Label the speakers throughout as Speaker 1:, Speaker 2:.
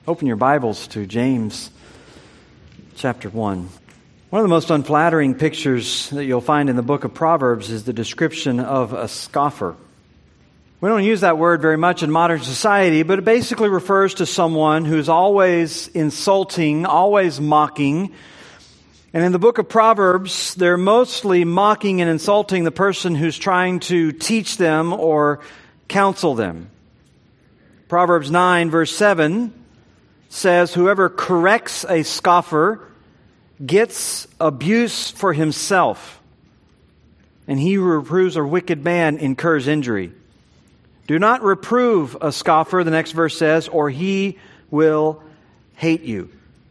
Speaker 1: Open your Bibles to James chapter 1. One of the most unflattering pictures that you'll find in the book of Proverbs is the description of a scoffer. We don't use that word very much in modern society, but it basically refers to someone who's always insulting, always mocking. And in the book of Proverbs, they're mostly mocking and insulting the person who's trying to teach them or counsel them. Proverbs 9 verse 7 says, "Whoever corrects a scoffer gets abuse for himself, and he who reproves a wicked man incurs injury. Do not reprove a scoffer," the next verse says, "or he will hate you."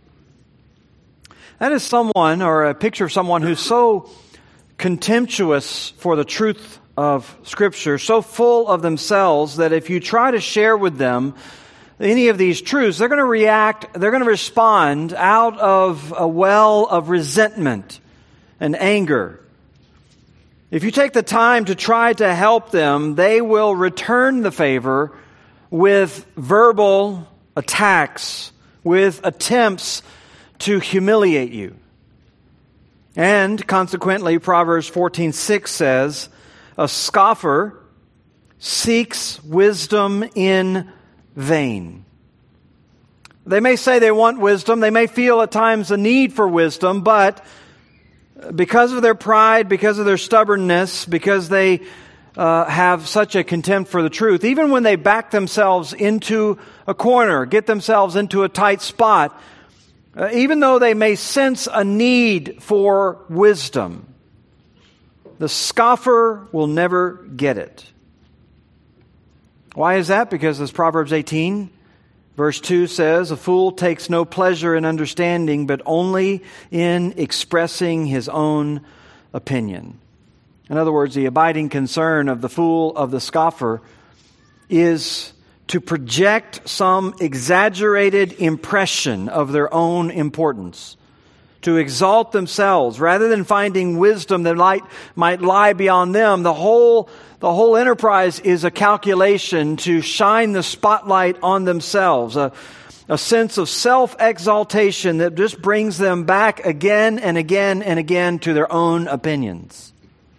Speaker 1: That is someone, or a picture of someone who's so contemptuous for the truth of Scripture, so full of themselves that if you try to share with them any of these truths, they're going to react, they're going to respond out of a well of resentment and anger. If you take the time to try to help them, they will return the favor with verbal attacks, with attempts to humiliate you. And consequently, Proverbs 14:6 says, "A scoffer seeks wisdom in vain." They may say they want wisdom. They may feel at times a need for wisdom, but because of their pride, because of their stubbornness, because they have such a contempt for the truth, even when they back themselves into a corner, get themselves into a tight spot, even though they may sense a need for wisdom, the scoffer will never get it. Why is that? Because as Proverbs 18, verse 2 says, "A fool takes no pleasure in understanding, but only in expressing his own opinion." In other words, the abiding concern of the fool, of the scoffer, is to project some exaggerated impression of their own importance, to exalt themselves rather than finding wisdom that might lie beyond them. The whole enterprise is a calculation to shine the spotlight on themselves, a sense of self-exaltation that just brings them back again and again and again to their own opinions.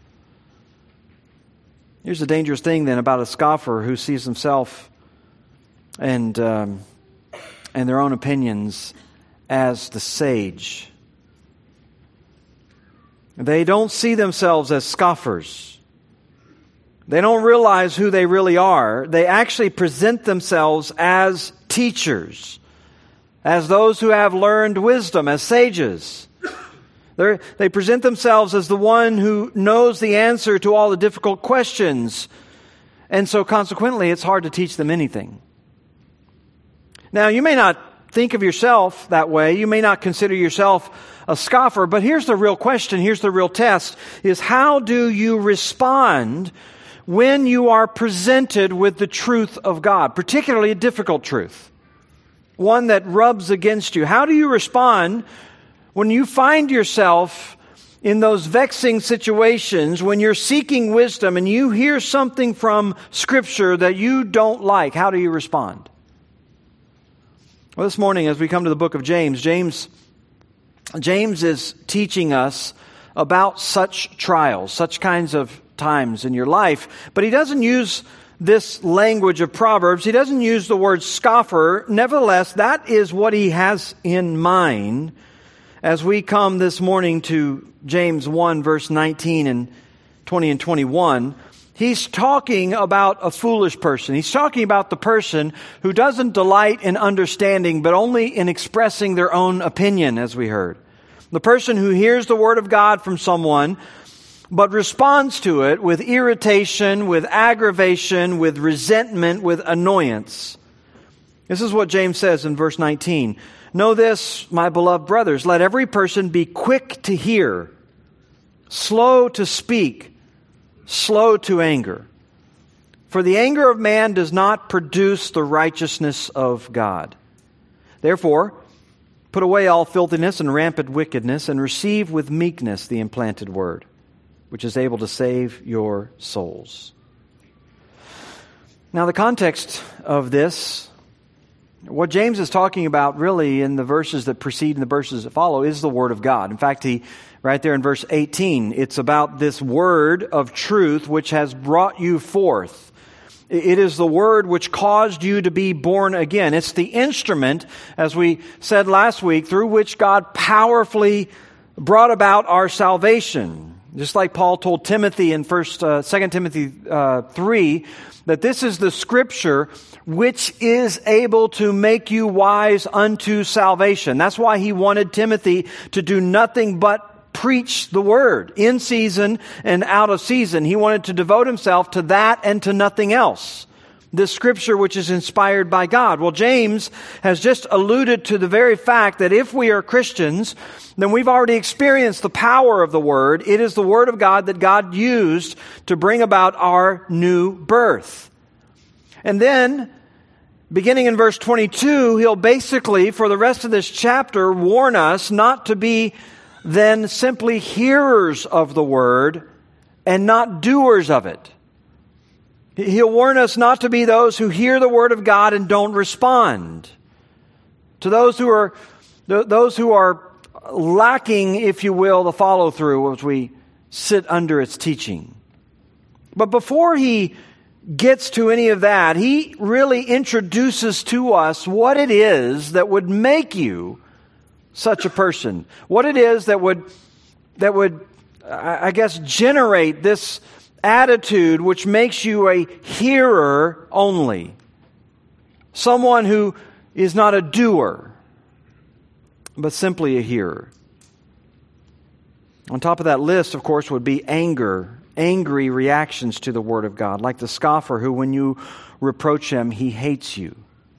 Speaker 1: Here's the dangerous thing then about a scoffer who sees himself and their own opinions as the sage. They don't see themselves as scoffers. They don't realize who they really are. They actually present themselves as teachers, as those who have learned wisdom, as sages. They present themselves as the one who knows the answer to all the difficult questions. And so consequently, it's hard to teach them anything. Now, you may not think of yourself that way. You may not consider yourself a scoffer. But here's the real question. Here's the real test, is how do you respond when you are presented with the truth of God, particularly a difficult truth, one that rubs against you? How do you respond when you find yourself in those vexing situations, when you're seeking wisdom and you hear something from Scripture that you don't like? How do you respond? Well, this morning as we come to the book of James is teaching us about such trials, such kinds of times in your life. But he doesn't use this language of Proverbs. He doesn't use the word scoffer. Nevertheless, that is what he has in mind as we come this morning to James 1, verse 19 and 20 and 21. He's talking about a foolish person. He's talking about the person who doesn't delight in understanding, but only in expressing their own opinion, as we heard. The person who hears the word of God from someone, but responds to it with irritation, with aggravation, with resentment, with annoyance. This is what James says in verse 19. "Know this, my beloved brothers, let every person be quick to hear, slow to speak, slow to anger. For the anger of man does not produce the righteousness of God. Therefore, put away all filthiness and rampant wickedness, and receive with meekness the implanted word, which is able to save your souls." Now, the context of this What James is talking about really in the verses that precede and the verses that follow is the Word of God. In fact, right there in verse 18, it's about this word of truth which has brought you forth. It is the word which caused you to be born again. It's the instrument, as we said last week, through which God powerfully brought about our salvation. Just like Paul told Timothy in 2 Timothy 3, that this is the Scripture which is able to make you wise unto salvation. That's why he wanted Timothy to do nothing but preach the Word in season and out of season. He wanted to devote himself to that and to nothing else. This Scripture which is inspired by God. Well, James has just alluded to the very fact that if we are Christians, then we've already experienced the power of the Word. It is the Word of God that God used to bring about our new birth. And then, beginning in verse 22, he'll basically, for the rest of this chapter, warn us not to be then simply hearers of the Word and not doers of it. He'll warn us not to be those who hear the Word of God and don't respond. To those who are lacking, if you will, the follow-through as we sit under its teaching. But before he gets to any of that, he really introduces to us what it is that would make you such a person. What it is that would, I guess, generate this attitude which makes you a hearer only. Someone who is not a doer, but simply a hearer. On top of that list, of course, would be angry reactions to the Word of God, like the scoffer who, when you reproach him, he hates you.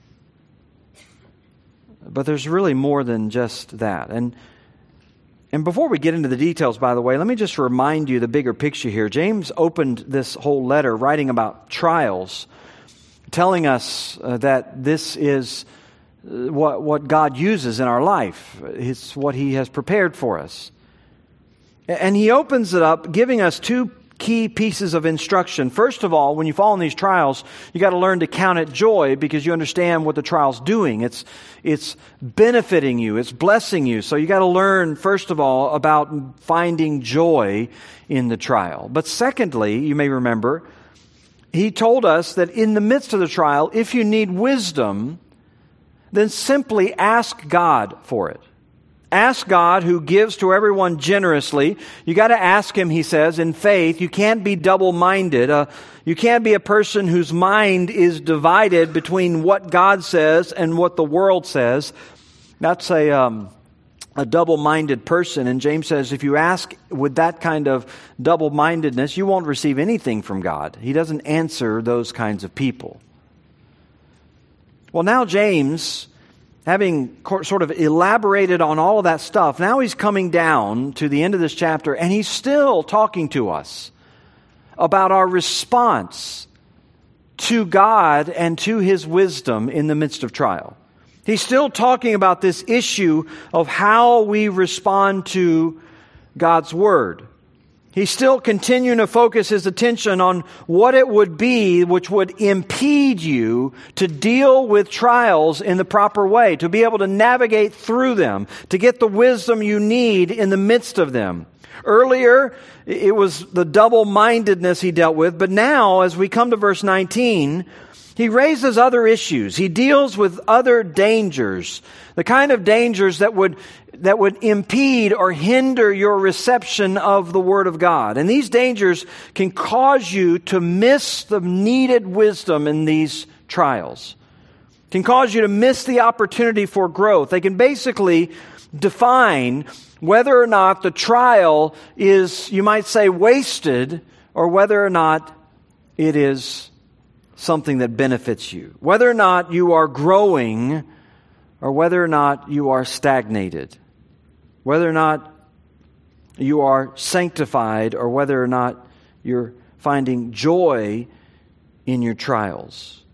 Speaker 1: But there's really more than just that. And before we get into the details, by the way, let me just remind you the bigger picture here. James opened this whole letter writing about trials, telling us that this is what God uses in our life. It's what He has prepared for us. And he opens it up giving us two key pieces of instruction. First of all, when you fall in these trials, you got to learn to count it joy because you understand what the trial's doing. It's benefiting you. It's blessing you. So you got to learn, first of all, about finding joy in the trial. But secondly, you may remember, he told us that in the midst of the trial, if you need wisdom, then simply ask God for it. Ask God, who gives to everyone generously. You got to ask Him, he says, in faith. You can't be double-minded. You can't be a person whose mind is divided between what God says and what the world says. That's a double-minded person. And James says, if you ask with that kind of double-mindedness, you won't receive anything from God. He doesn't answer those kinds of people. Well, now James, having sort of elaborated on all of that stuff, now he's coming down to the end of this chapter, and he's still talking to us about our response to God and to His wisdom in the midst of trial. He's still talking about this issue of how we respond to God's Word. He's still continuing to focus his attention on what it would be which would impede you to deal with trials in the proper way, to be able to navigate through them, to get the wisdom you need in the midst of them. Earlier, it was the double-mindedness he dealt with, but now, as we come to verse 19, he raises other issues. He deals with other dangers, the kind of dangers that would impede or hinder your reception of the Word of God. And these dangers can cause you to miss the needed wisdom in these trials. Can cause you to miss the opportunity for growth. They can basically define whether or not the trial is, you might say, wasted, or whether or not it is something that benefits you. Whether or not you are growing, or whether or not you are stagnated. Whether or not you are sanctified, or whether or not you're finding joy in your trials.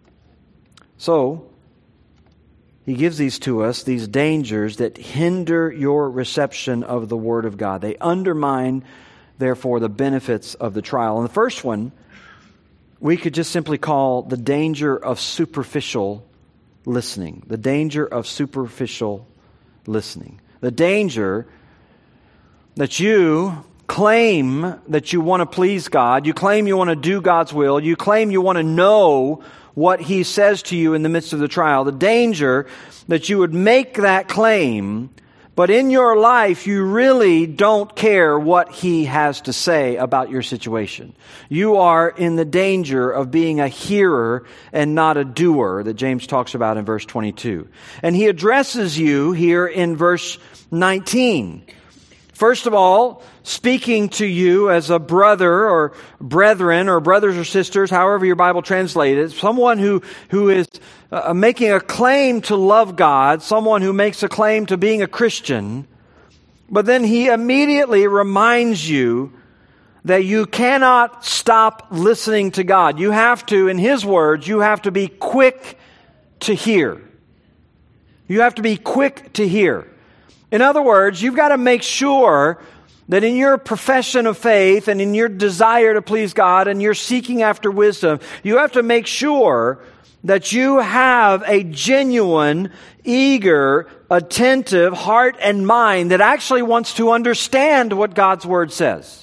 Speaker 1: So, he gives these to us, these dangers that hinder your reception of the Word of God. They undermine, therefore, the benefits of the trial. And the first one, we could just simply call the danger of superficial listening. The danger of superficial listening. The danger that you claim that you want to please God. You claim you want to do God's will. You claim you want to know what He says to you in the midst of the trial. The danger that you would make that claim, but in your life you really don't care what He has to say about your situation. You are in the danger of being a hearer and not a doer that James talks about in verse 22. And he addresses you here in verse 19. First of all, speaking to you as a brother or brethren or brothers or sisters, however your Bible translates it, someone who is making a claim to love God, someone who makes a claim to being a Christian, but then he immediately reminds you that you cannot stop listening to God. You have to, in his words, you have to be quick to hear. You have to be quick to hear. In other words, you've got to make sure that in your profession of faith and in your desire to please God and you're seeking after wisdom, you have to make sure that you have a genuine, eager, attentive heart and mind that actually wants to understand what God's Word says.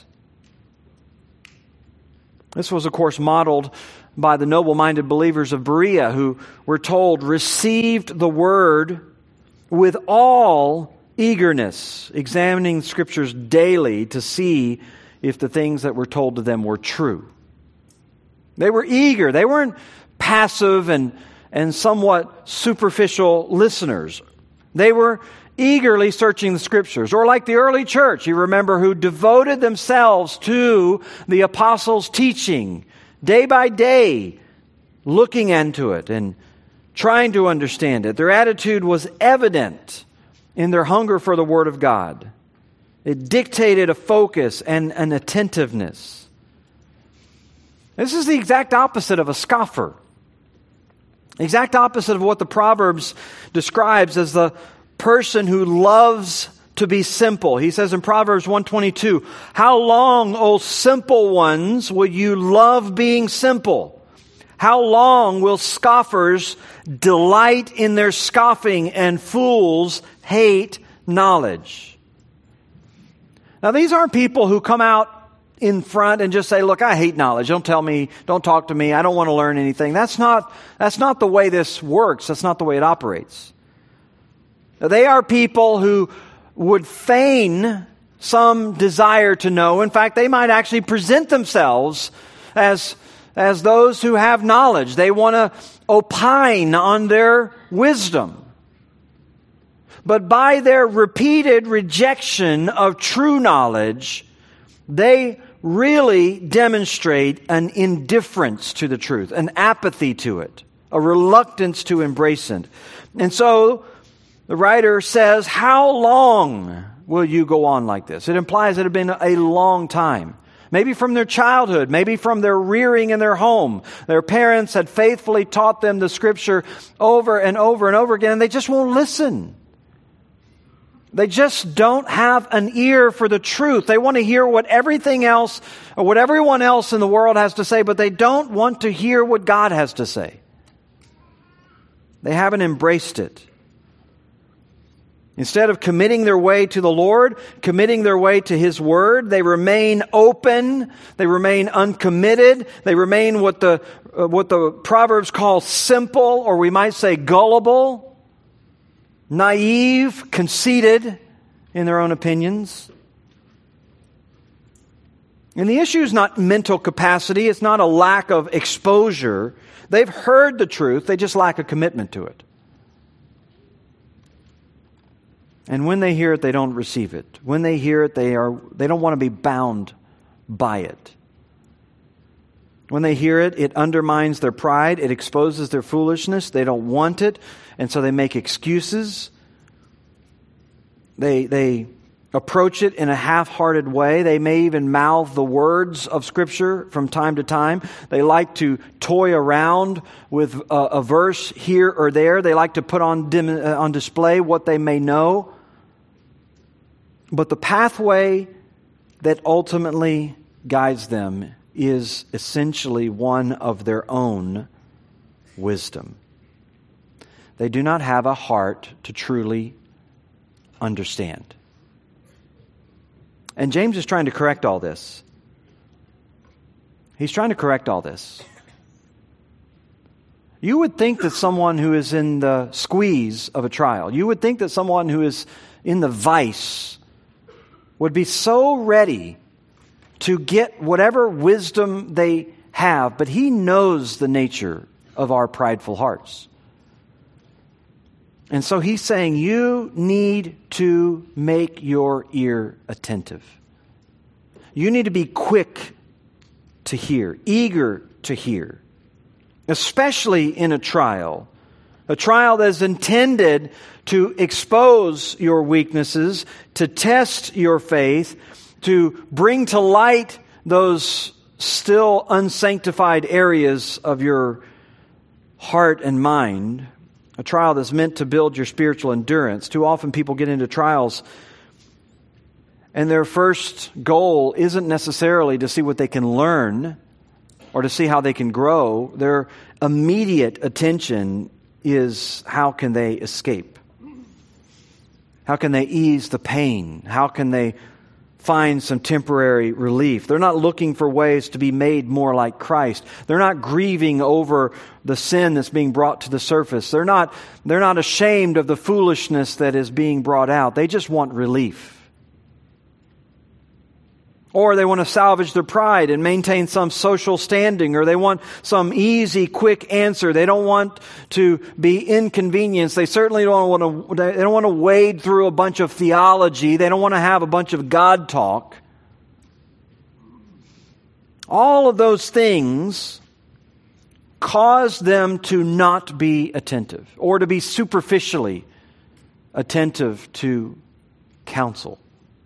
Speaker 1: This was, of course, modeled by the noble-minded believers of Berea who were told, received the Word with all eagerness, examining Scriptures daily to see if the things that were told to them were true. They were eager. They weren't passive and somewhat superficial listeners. They were eagerly searching the Scriptures. Or like the early church, you remember, who devoted themselves to the apostles' teaching day by day, looking into it and trying to understand it. Their attitude was evident in their hunger for the Word of God. It dictated a focus and an attentiveness. This is the exact opposite of a scoffer. The exact opposite of what the Proverbs describes as the person who loves to be simple. He says in Proverbs 1:22, "How long, O simple ones, will you love being simple? How long will scoffers delight in their scoffing and fools hate knowledge?" Now, these aren't people who come out in front and just say, "Look, I hate knowledge. Don't tell me, don't talk to me. I don't want to learn anything." That's not the way this works. That's not the way it operates. They are people who would feign some desire to know. In fact, they might actually present themselves as those who have knowledge. They want to opine on their wisdom. But by their repeated rejection of true knowledge, they really demonstrate an indifference to the truth, an apathy to it, a reluctance to embrace it. And so the writer says, how long will you go on like this? It implies it had been a long time. Maybe from their childhood, maybe from their rearing in their home. Their parents had faithfully taught them the Scripture over and over and over again, and they just won't listen. They just don't have an ear for the truth. They want to hear what everything else, or what everyone else in the world has to say, but they don't want to hear what God has to say. They haven't embraced it. Instead of committing their way to the Lord, committing their way to His Word, they remain open, they remain uncommitted, they remain what the Proverbs call simple, or we might say gullible, naive, conceited in their own opinions. And the issue is not mental capacity, it's not a lack of exposure. They've heard the truth, they just lack a commitment to it. And when they hear it, they don't receive it. When they hear it, they don't want to be bound by it. When they hear it, it undermines their pride. It exposes their foolishness. They don't want it. And so they make excuses. They approach it in a half-hearted way. They may even mouth the words of Scripture from time to time. They like to toy around with a verse here or there. They like to put on display what they may know. But the pathway that ultimately guides them is essentially one of their own wisdom. they do not have a heart to truly understand. And James is trying to correct all this. He's trying to correct all this. You would think that someone who is in the squeeze of a trial, you would think that someone who is in the vice would be so ready to get whatever wisdom they have, but he knows the nature of our prideful hearts. And so he's saying you need to make your ear attentive. You need to be quick to hear, eager to hear, especially in a trial that is intended to expose your weaknesses, to test your faith, to bring to light those still unsanctified areas of your heart and mind. A trial that's meant to build your spiritual endurance. Too often people get into trials and their first goal isn't necessarily to see what they can learn or to see how they can grow. Their immediate attention is how can they escape? How can they ease the pain? How can they find some temporary relief? They're not looking for ways to be made more like Christ. They're not grieving over the sin that's being brought to the surface. They're not ashamed of the foolishness that is being brought out. They just want relief. Or they want to salvage their pride and maintain some social standing, or they want some easy, quick answer. They don't want to be inconvenienced. They certainly don't want to wade through a bunch of theology. They don't want to have a bunch of God talk. All of those things cause them to not be attentive or to be superficially attentive to counsel.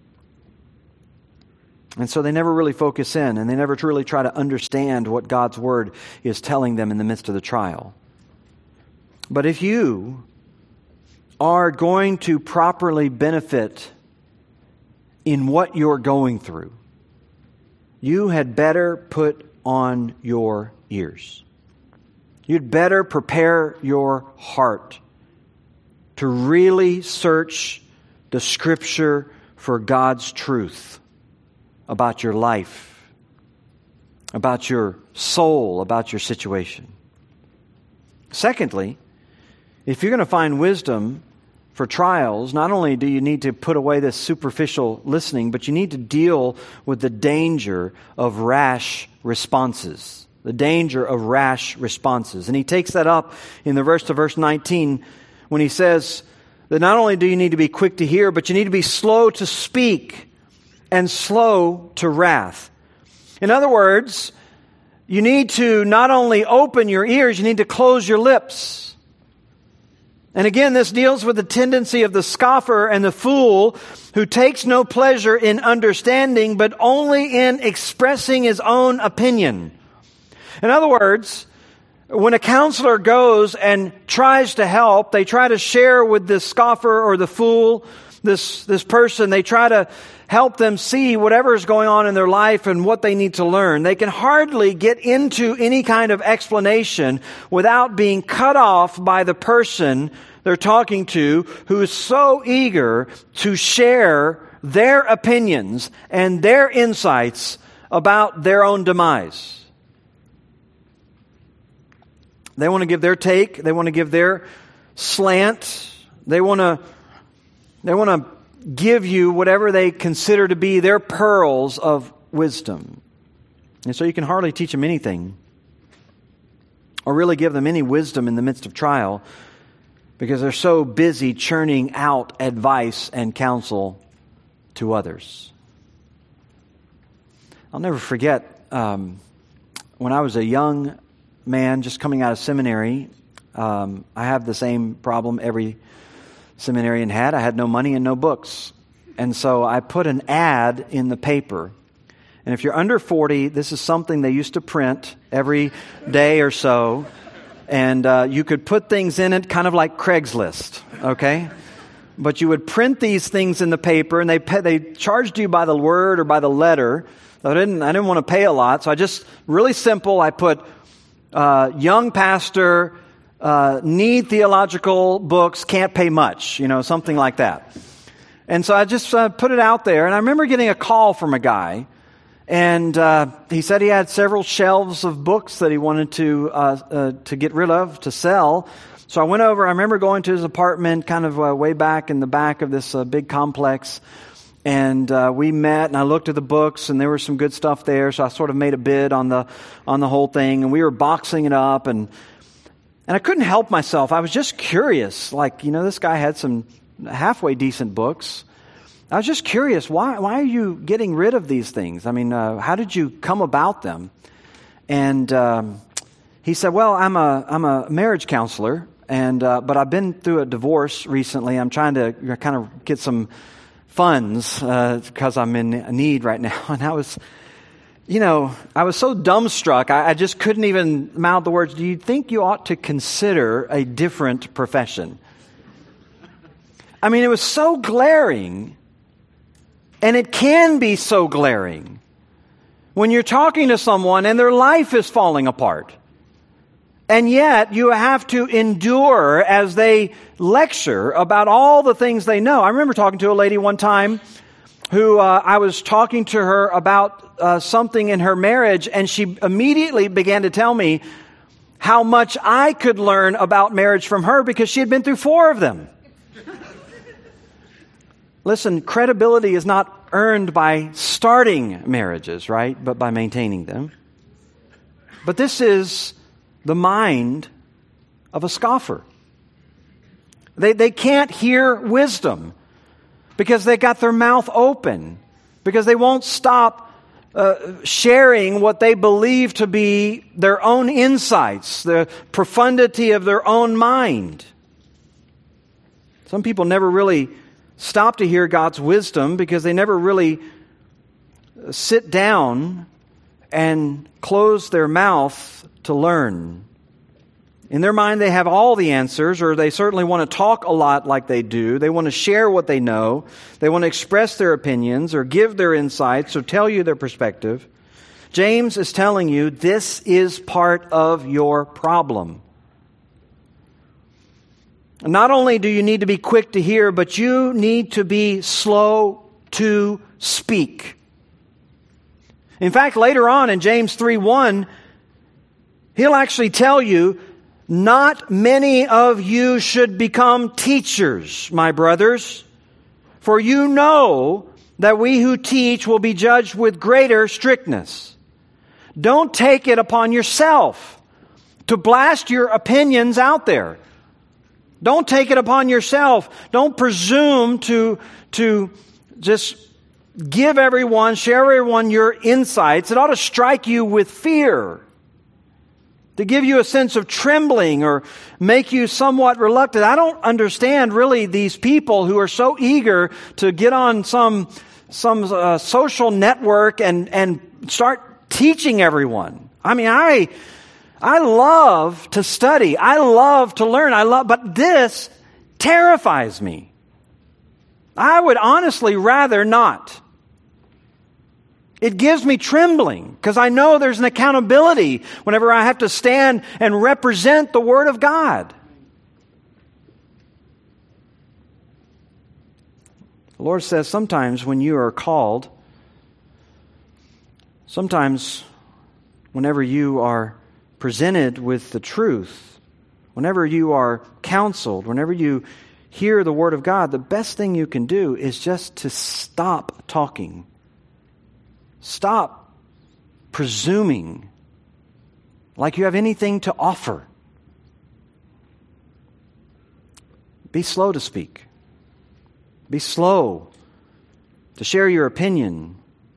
Speaker 1: And so they never really focus in, and they never truly try to understand what God's Word is telling them in the midst of the trial. But if you are going to properly benefit in what you're going through, you had better put on your ears. You'd better prepare your heart to really search the Scripture for God's truth about your life, about your soul, about your situation. Secondly, if you're going to find wisdom for trials, not only do you need to put away this superficial listening, but you need to deal with the danger of rash responses. The danger of rash responses. And he takes that up in the verse 19 when he says that not only do you need to be quick to hear, but you need to be slow to speak and slow to wrath. In other words, you need to not only open your ears, you need to close your lips. And again, this deals with the tendency of the scoffer and the fool who takes no pleasure in understanding, but only in expressing his own opinion. In other words, when a counselor goes and tries to help, they try to share with the scoffer or the fool, this person, they try to help them see whatever is going on in their life and what they need to learn. They can hardly get into any kind of explanation without being cut off by the person they're talking to who is so eager to share their opinions and their insights about their own demise. They want to give their take. They want to give their slant. They want to give you whatever they consider to be their pearls of wisdom. And so you can hardly teach them anything or really give them any wisdom in the midst of trial because they're so busy churning out advice and counsel to others. I'll never forget when I was a young man just coming out of seminary. I have the same problem every seminarian had. I had no money and no books. And so I put an ad in the paper. And if you're under 40, this is something they used to print every day or so. And you could put things in it kind of like Craigslist, okay? But you would print these things in the paper, and they charged you by the word or by the letter. So I didn't want to pay a lot, so I just, really simple, I put young pastor need theological books, can't pay much, something like that. And so I just put it out there, and I remember getting a call from a guy, and he said he had several shelves of books that he wanted to get rid of, to sell. So I went over, I remember going to his apartment kind of way back in the back of this big complex, and we met, and I looked at the books, and there was some good stuff there, so I sort of made a bid on the whole thing, and we were boxing it up, and I couldn't help myself. I was just curious, this guy had some halfway decent books. I was just curious, why are you getting rid of these things? I mean, how did you come about them? And he said, well, I'm a marriage counselor, but I've been through a divorce recently. I'm trying to kind of get some funds because I'm in need right now. And I was so dumbstruck, I just couldn't even mouth the words, do you think you ought to consider a different profession? I mean, it was so glaring, and it can be so glaring when you're talking to someone and their life is falling apart. And yet you have to endure as they lecture about all the things they know. I remember talking to a lady one time who I was talking to her about something in her marriage, and she immediately began to tell me how much I could learn about marriage from her because she had been through 4 of them. Listen, credibility is not earned by starting marriages, right? But by maintaining them. But this is the mind of a scoffer. They can't hear wisdom because they got their mouth open, because they won't stop sharing what they believe to be their own insights, the profundity of their own mind. Some people never really stop to hear God's wisdom because they never really sit down and close their mouth to learn. In their mind, they have all the answers, or they certainly want to talk a lot like they do. They want to share what they know. They want to express their opinions or give their insights or tell you their perspective. James is telling you this is part of your problem. Not only do you need to be quick to hear, but you need to be slow to speak. In fact, later on in James 3:1, he'll actually tell you, not many of you should become teachers, my brothers, for you know that we who teach will be judged with greater strictness. Don't take it upon yourself to blast your opinions out there. Don't take it upon yourself. Don't presume to just give everyone, share everyone your insights. It ought to strike you with fear, to give you a sense of trembling or make you somewhat reluctant. I don't understand really these people who are so eager to get on some social network and start teaching everyone. I mean, I love to study. I love to learn. But this terrifies me. I would honestly rather not. It gives me trembling because I know there's an accountability whenever I have to stand and represent the Word of God. The Lord says sometimes when you are called, sometimes whenever you are presented with the truth, whenever you are counseled, whenever you hear the Word of God, the best thing you can do is just to stop talking. Stop presuming like you have anything to offer. Be slow to speak. Be slow to share your opinion.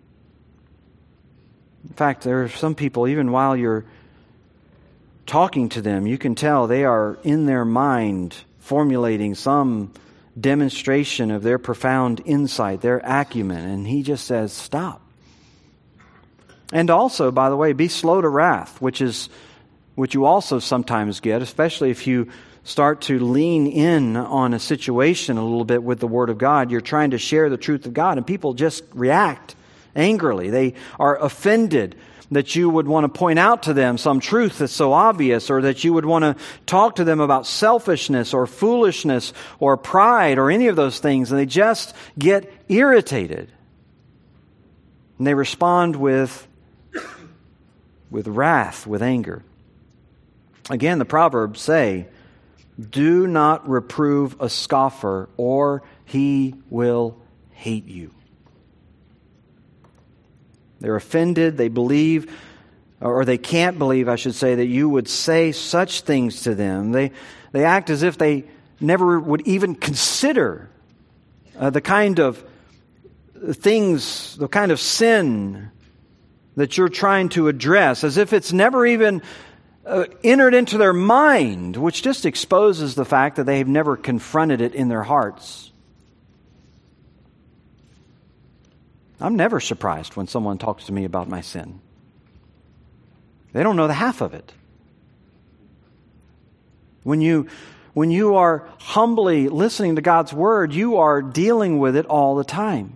Speaker 1: In fact, there are some people, even while you're talking to them, you can tell they are in their mind formulating some demonstration of their profound insight, their acumen, and he just says, stop. And also, by the way, be slow to wrath, which you also sometimes get, especially if you start to lean in on a situation a little bit with the Word of God. You're trying to share the truth of God, and people just react angrily. They are offended. that you would want to point out to them some truth that's so obvious, or that you would want to talk to them about selfishness or foolishness or pride or any of those things, and they just get irritated. And they respond with wrath, with anger. Again, the Proverbs say, do not reprove a scoffer, or he will hate you. They're offended. They believe, or they can't believe, I should say, that you would say such things to them. They act as if they never would even consider the kind of things, the kind of sin that you're trying to address, as if it's never even entered into their mind, which just exposes the fact that they've never confronted it in their hearts. I'm never surprised when someone talks to me about my sin. They don't know the half of it. When you are humbly listening to God's Word, you are dealing with it all the time.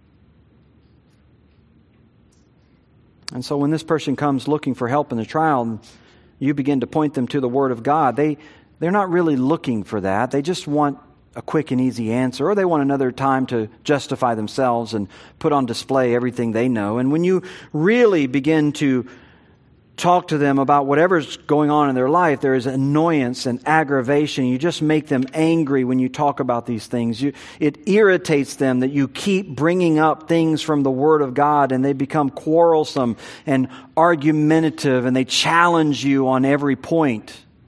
Speaker 1: And so when this person comes looking for help in the trial, you begin to point them to the Word of God, they're not really looking for that. They just want a quick and easy answer, or they want another time to justify themselves and put on display everything they know. And when you really begin to talk to them about whatever's going on in their life, there is annoyance and aggravation. You just make them angry when you talk about these things. It irritates them that you keep bringing up things from the Word of God, and they become quarrelsome and argumentative, and they challenge you on every point.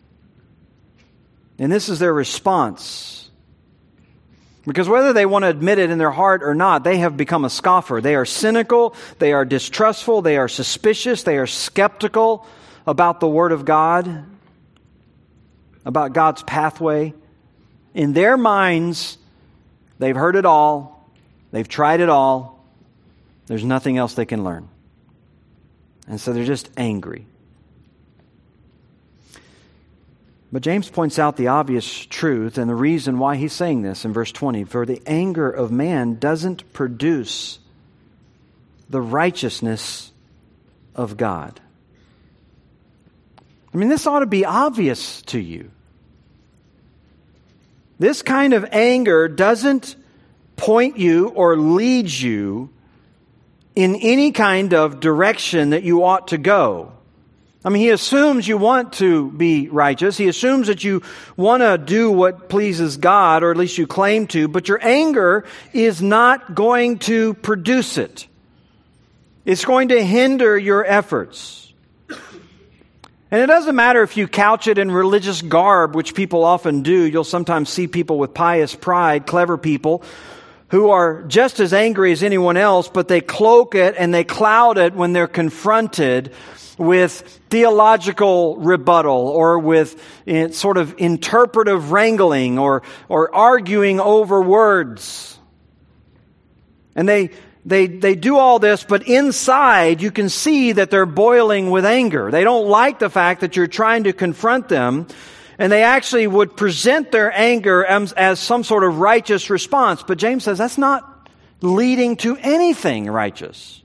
Speaker 1: And this is their response. Because whether they want to admit it in their heart or not, they have become a scoffer. They are cynical, they are distrustful, they are suspicious, they are skeptical about the Word of God, about God's pathway. In their minds, they've heard it all, they've tried it all, there's nothing else they can learn. And so they're just angry. But James points out the obvious truth and the reason why he's saying this in verse 20. For the anger of man doesn't produce the righteousness of God. I mean, this ought to be obvious to you. This kind of anger doesn't point you or lead you in any kind of direction that you ought to go. I mean, he assumes you want to be righteous. He assumes that you want to do what pleases God, or at least you claim to, but your anger is not going to produce it. It's going to hinder your efforts. And it doesn't matter if you couch it in religious garb, which people often do. You'll sometimes see people with pious pride, clever people, who are just as angry as anyone else, but they cloak it and they cloud it when they're confronted with theological rebuttal, or with sort of interpretive wrangling, or arguing over words. And they do all this, but inside you can see that they're boiling with anger. They don't like the fact that you're trying to confront them, and they actually would present their anger as some sort of righteous response. But James says that's not leading to anything righteous.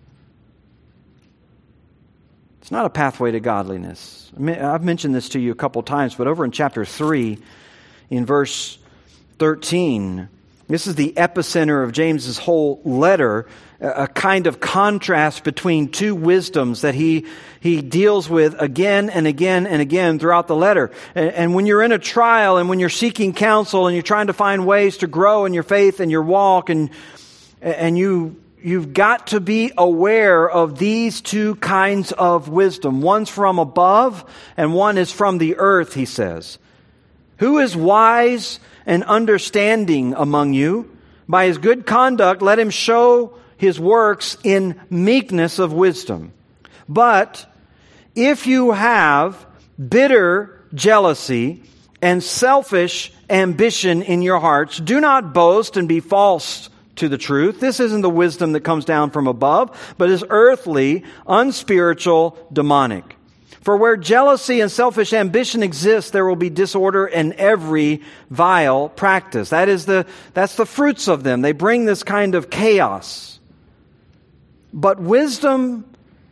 Speaker 1: It's not a pathway to godliness. I've mentioned this to you a couple times, but over in chapter 3, in verse 13, this is the epicenter of James's whole letter, a kind of contrast between two wisdoms that he deals with again and again and again throughout the letter. And when you're in a trial, and when you're seeking counsel, and you're trying to find ways to grow in your faith and your walk, and you've got to be aware of these two kinds of wisdom. One's from above, and one is from the earth, he says. Who is wise and understanding among you? By his good conduct, let him show his works in meekness of wisdom. But if you have bitter jealousy and selfish ambition in your hearts, do not boast and be false to the truth. This isn't the wisdom that comes down from above, but is earthly, unspiritual, demonic. For where jealousy and selfish ambition exist, there will be disorder and every vile practice. That's the fruits of them. They bring this kind of chaos. But wisdom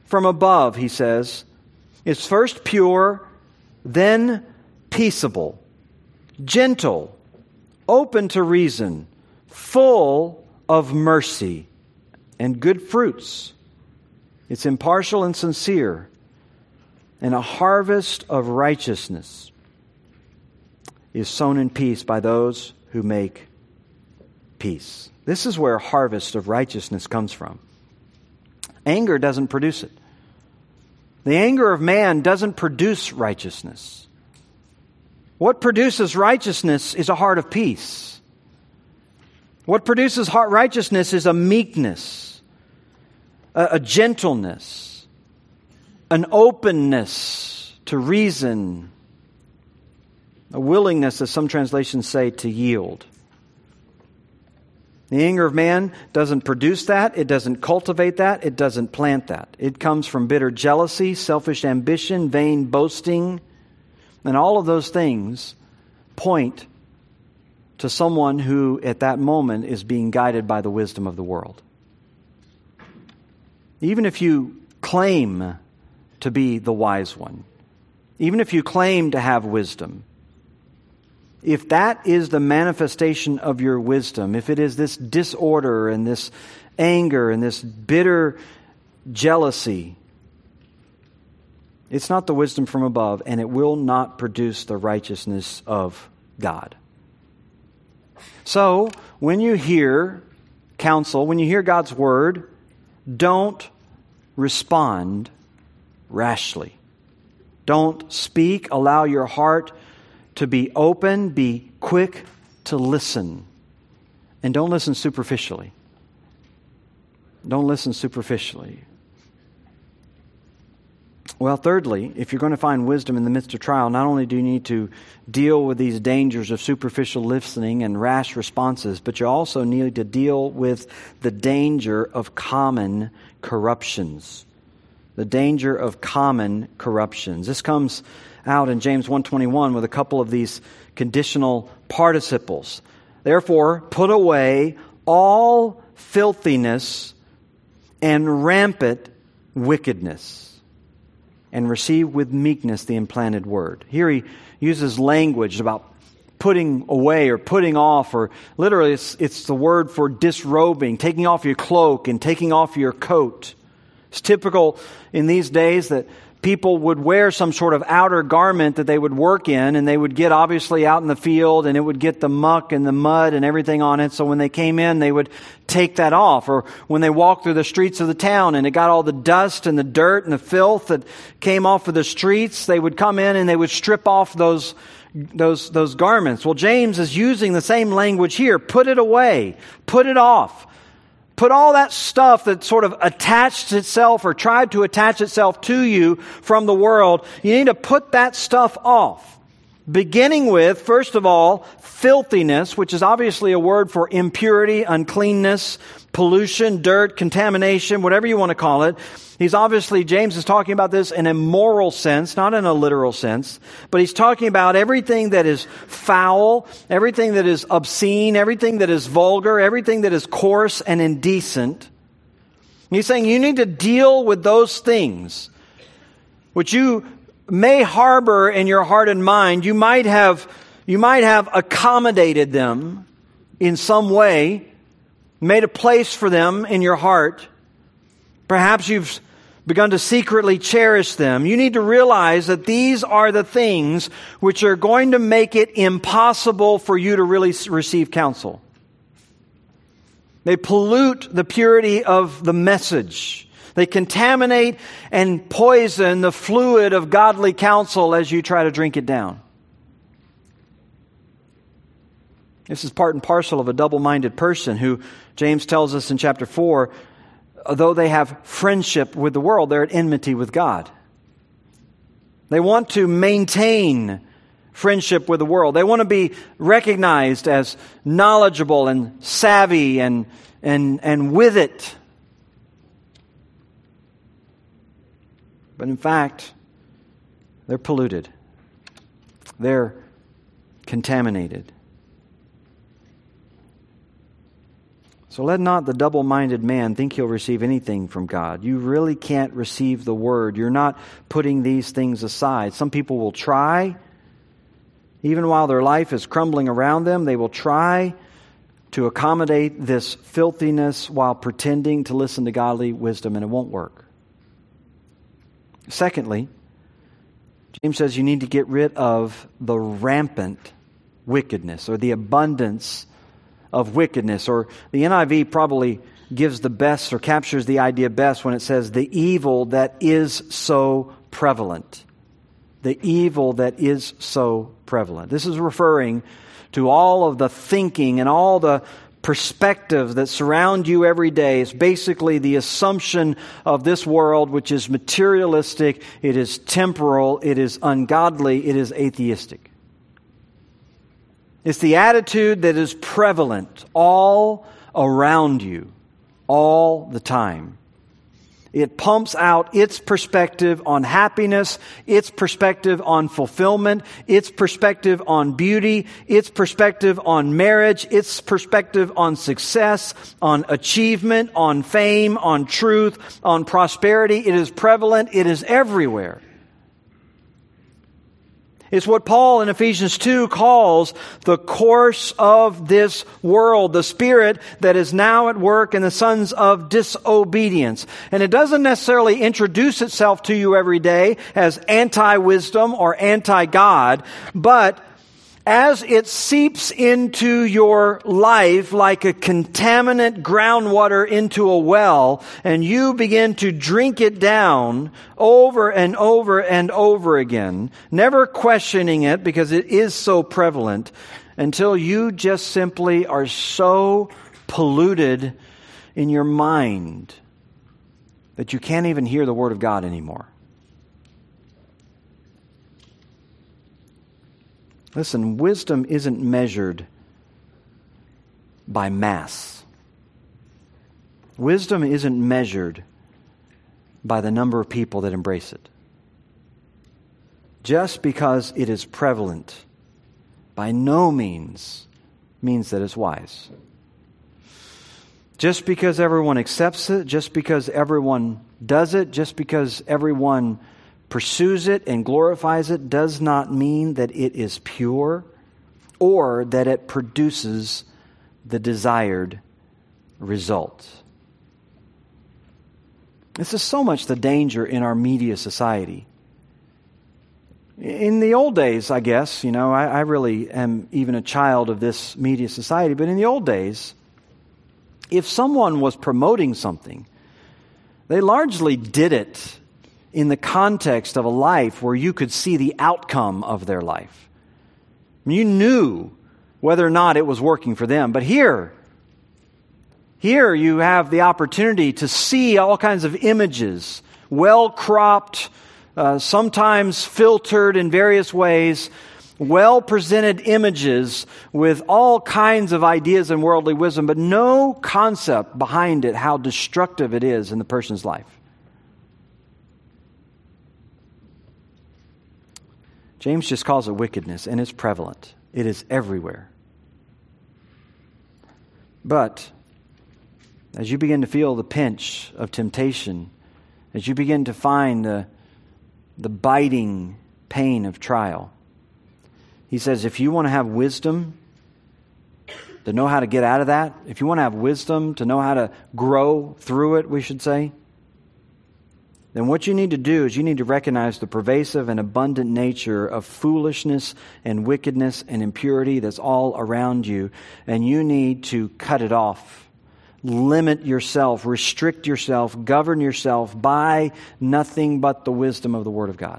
Speaker 1: from above, he says, is first pure, then peaceable, gentle, open to reason, full of mercy and good fruits. It's impartial and sincere, and a harvest of righteousness is sown in peace by those who make peace. This is where a harvest of righteousness comes from. Anger doesn't produce it. The anger of man doesn't produce righteousness. What produces righteousness is a heart of peace. What produces righteousness is a meekness, a gentleness, an openness to reason, a willingness, as some translations say, to yield. The anger of man doesn't produce that. It doesn't cultivate that. It doesn't plant that. It comes from bitter jealousy, selfish ambition, vain boasting. And all of those things point to someone who at that moment is being guided by the wisdom of the world. Even if you claim to be the wise one, even if you claim to have wisdom, if that is the manifestation of your wisdom, if it is this disorder and this anger and this bitter jealousy, it's not the wisdom from above, and it will not produce the righteousness of God. So, when you hear counsel, when you hear God's word, don't respond rashly. Don't speak. Allow your heart to be open. Be quick to listen. And don't listen superficially. Don't listen superficially. Well, thirdly, if you're going to find wisdom in the midst of trial, not only do you need to deal with these dangers of superficial listening and rash responses, but you also need to deal with the danger of common corruptions. The danger of common corruptions. This comes out in James 1:21 with a couple of these conditional participles. Therefore, put away all filthiness and rampant wickedness, and receive with meekness the implanted word. Here he uses language about putting away or putting off, or literally it's the word for disrobing, taking off your cloak and taking off your coat. It's typical in these days that people would wear some sort of outer garment that they would work in, and they would get obviously out in the field, and it would get the muck and the mud and everything on it. So when they came in, they would take that off. Or when they walked through the streets of the town and it got all the dust and the dirt and the filth that came off of the streets, they would come in and they would strip off those garments. Well, James is using the same language here. Put it away. Put it off. Put all that stuff that sort of attached itself or tried to attach itself to you from the world. You need to put that stuff off. Beginning with, first of all, filthiness, which is obviously a word for impurity, uncleanness, pollution, dirt, contamination, whatever you want to call it. James is talking about this in a moral sense, not in a literal sense, but he's talking about everything that is foul, everything that is obscene, everything that is vulgar, everything that is coarse and indecent. He's saying you need to deal with those things which you may harbor in your heart and mind. You might have accommodated them in some way, made a place for them in your heart. Perhaps you've begun to secretly cherish them. You need to realize that these are the things which are going to make it impossible for you to really receive counsel. They pollute the purity of the message. They contaminate and poison the fluid of godly counsel as you try to drink it down. This is part and parcel of a double-minded person who, James tells us in chapter 4, though they have friendship with the world, they're at enmity with God. They want to maintain friendship with the world. They want to be recognized as knowledgeable and savvy and with it. But in fact, they're polluted. They're contaminated. So let not the double-minded man think he'll receive anything from God. You really can't receive the Word. You're not putting these things aside. Some people will try, even while their life is crumbling around them, they will try to accommodate this filthiness while pretending to listen to godly wisdom, and it won't work. Secondly, James says you need to get rid of the rampant wickedness or the abundance of wickedness. Or the NIV probably gives the best or captures the idea best when it says the evil that is so prevalent. The evil that is so prevalent. This is referring to all of the thinking and all the perspectives that surround you every day. It's basically the assumption of this world, which is materialistic, it is temporal, it is ungodly, it is atheistic. It's the attitude that is prevalent all around you, all the time. It pumps out its perspective on happiness, its perspective on fulfillment, its perspective on beauty, its perspective on marriage, its perspective on success, on achievement, on fame, on truth, on prosperity. It is prevalent. It is everywhere. It's what Paul in Ephesians 2 calls the course of this world, the spirit that is now at work in the sons of disobedience. And it doesn't necessarily introduce itself to you every day as anti-wisdom or anti-God, but as it seeps into your life like a contaminant groundwater into a well, and you begin to drink it down over and over and over again, never questioning it because it is so prevalent, until you just simply are so polluted in your mind that you can't even hear the Word of God anymore. Listen, wisdom isn't measured by mass. Wisdom isn't measured by the number of people that embrace it. Just because it is prevalent, by no means that it's wise. Just because everyone accepts it, just because everyone does it, just because everyone pursues it and glorifies it, does not mean that it is pure or that it produces the desired result. This is so much the danger in our media society. In the old days, I guess, I really am even a child of this media society, but in the old days, if someone was promoting something, they largely did it in the context of a life where you could see the outcome of their life. You knew whether or not it was working for them. But here you have the opportunity to see all kinds of images, well-cropped, sometimes filtered in various ways, well-presented images with all kinds of ideas and worldly wisdom, but no concept behind it how destructive it is in the person's life. James just calls it wickedness, and it's prevalent. It is everywhere. But as you begin to feel the pinch of temptation, as you begin to find the biting pain of trial, he says, if you want to have wisdom to know how to get out of that, if you want to have wisdom to know how to grow through it, we should say, then what you need to do is you need to recognize the pervasive and abundant nature of foolishness and wickedness and impurity that's all around you, and you need to cut it off. Limit yourself, restrict yourself, govern yourself by nothing but the wisdom of the Word of God.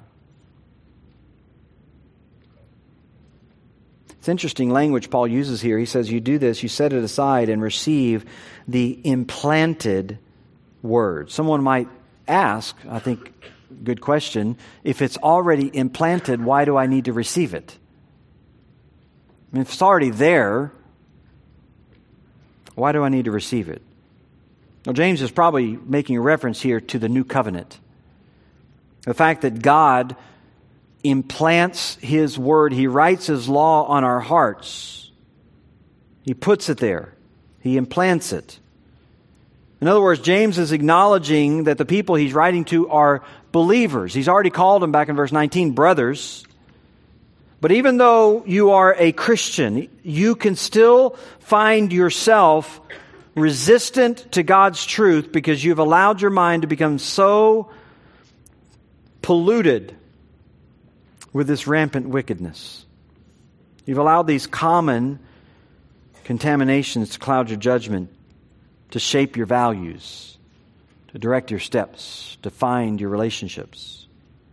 Speaker 1: It's interesting language Paul uses here. He says, you do this, you set it aside and receive the implanted Word. Someone might ask, I think, good question, if it's already implanted, why do I need to receive it? I mean, if it's already there, why do I need to receive it? Well, James is probably making a reference here to the new covenant. The fact that God implants His Word, He writes His law on our hearts. He puts it there. He implants it. In other words, James is acknowledging that the people he's writing to are believers. He's already called them back in verse 19, brothers. But even though you are a Christian, you can still find yourself resistant to God's truth because you've allowed your mind to become so polluted with this rampant wickedness. You've allowed these common contaminations to cloud your judgment, to shape your values, to direct your steps, to find your relationships.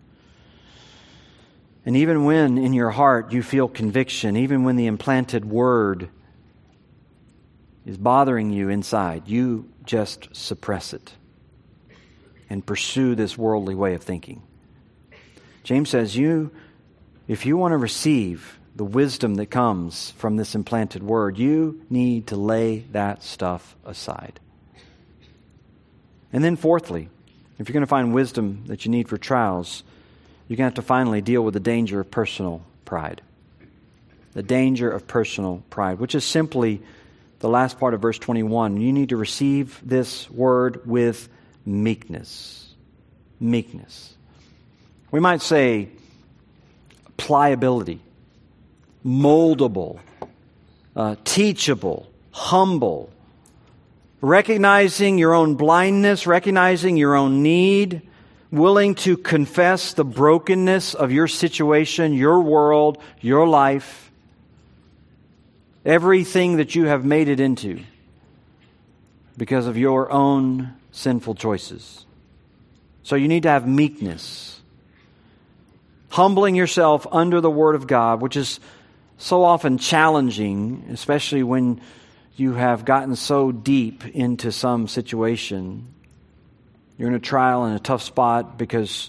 Speaker 1: And even when in your heart you feel conviction, even when the implanted word is bothering you inside, you just suppress it and pursue this worldly way of thinking. James says, if you want to receive the wisdom that comes from this implanted word, you need to lay that stuff aside. And then fourthly, if you're going to find wisdom that you need for trials, you're going to have to finally deal with the danger of personal pride. The danger of personal pride, which is simply the last part of verse 21. You need to receive this word with meekness. Meekness. We might say pliability, moldable, teachable, humble, recognizing your own blindness, recognizing your own need, willing to confess the brokenness of your situation, your world, your life, everything that you have made it into because of your own sinful choices. So you need to have meekness. Humbling yourself under the Word of God, which is so often challenging, especially when you have gotten so deep into some situation. You're in a trial in a tough spot because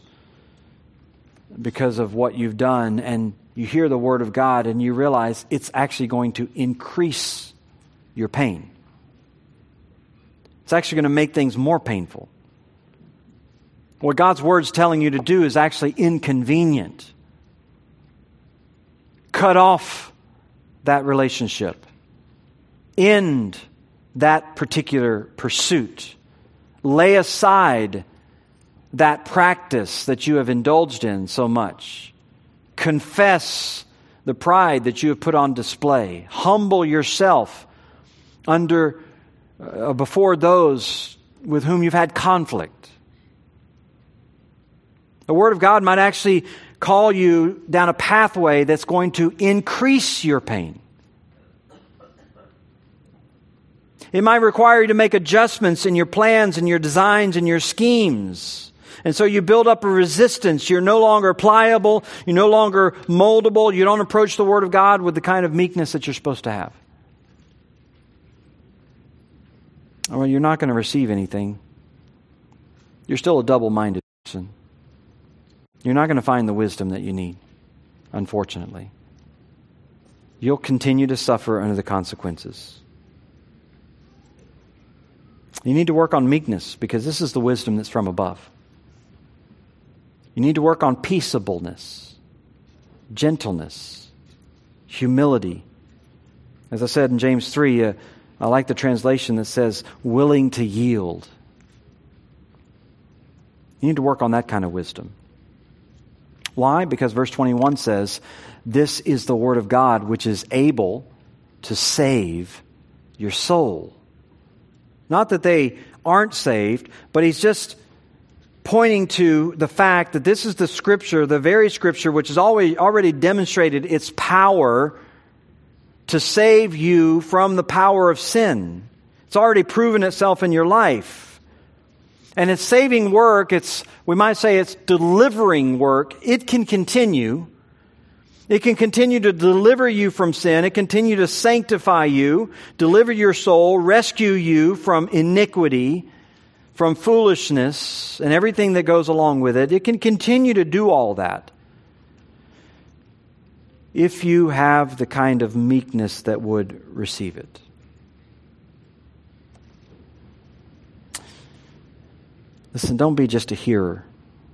Speaker 1: of what you've done, and you hear the Word of God and you realize it's actually going to increase your pain. It's actually going to make things more painful. What God's Word's telling you to do is actually inconvenient. Cut off that relationship. End that particular pursuit. Lay aside that practice that you have indulged in so much. Confess the pride that you have put on display. Humble yourself before those with whom you've had conflict. The Word of God might actually call you down a pathway that's going to increase your pain. It might require you to make adjustments in your plans and your designs and your schemes. And so you build up a resistance. You're no longer pliable. You're no longer moldable. You don't approach the Word of God with the kind of meekness that you're supposed to have. Well, you're not going to receive anything. You're still a double-minded person. You're not going to find the wisdom that you need, unfortunately. You'll continue to suffer under the consequences. You need to work on meekness because this is the wisdom that's from above. You need to work on peaceableness, gentleness, humility. As I said in James 3, I like the translation that says, willing to yield. You need to work on that kind of wisdom. Why? Because verse 21 says, this is the Word of God which is able to save your soul. Not that they aren't saved, but he's just pointing to the fact that this is the Scripture, the very Scripture which has already demonstrated its power to save you from the power of sin. It's already proven itself in your life. And its saving work, we might say it's delivering work. It can continue. It can continue to deliver you from sin. It can continue to sanctify you, deliver your soul, rescue you from iniquity, from foolishness, and everything that goes along with it. It can continue to do all that if you have the kind of meekness that would receive it. Listen, don't be just a hearer.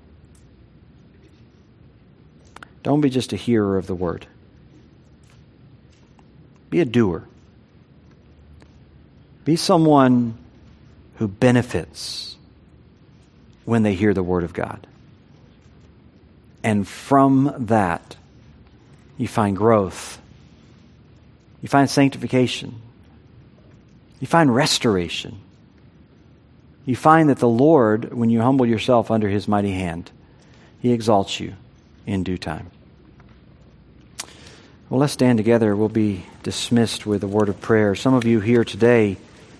Speaker 1: Don't be just a hearer of the Word. Be a doer. Be someone who benefits when they hear the Word of God. And from that, you find growth. You find sanctification. You find restoration. You find that the Lord, when you humble yourself under His mighty hand, He exalts you in due time. Well, let's stand together. We'll be dismissed with a word of prayer. Some of you here today,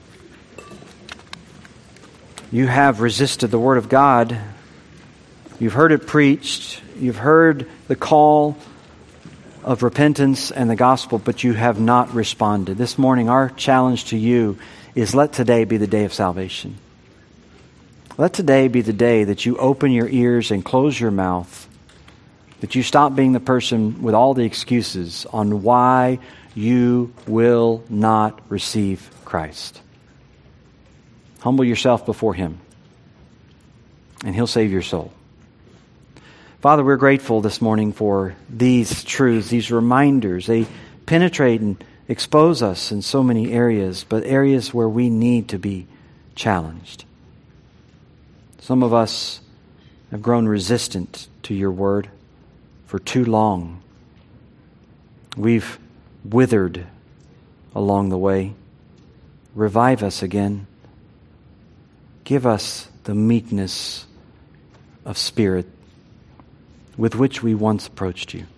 Speaker 1: you have resisted the Word of God. You've heard it preached. You've heard the call of repentance and the gospel, but you have not responded. This morning, our challenge to you is let today be the day of salvation. Let today be the day that you open your ears and close your mouth, that you stop being the person with all the excuses on why you will not receive Christ. Humble yourself before Him, and He'll save your soul. Father, we're grateful this morning for these truths, these reminders. They penetrate and expose us in so many areas, but areas where we need to be challenged. Some of us have grown resistant to your word for too long. We've withered along the way. Revive us again. Give us the meekness of spirit with which we once approached you.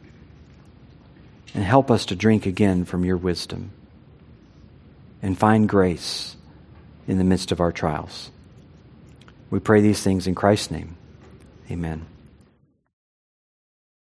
Speaker 1: And help us to drink again from your wisdom and find grace in the midst of our trials. We pray these things in Christ's name. Amen.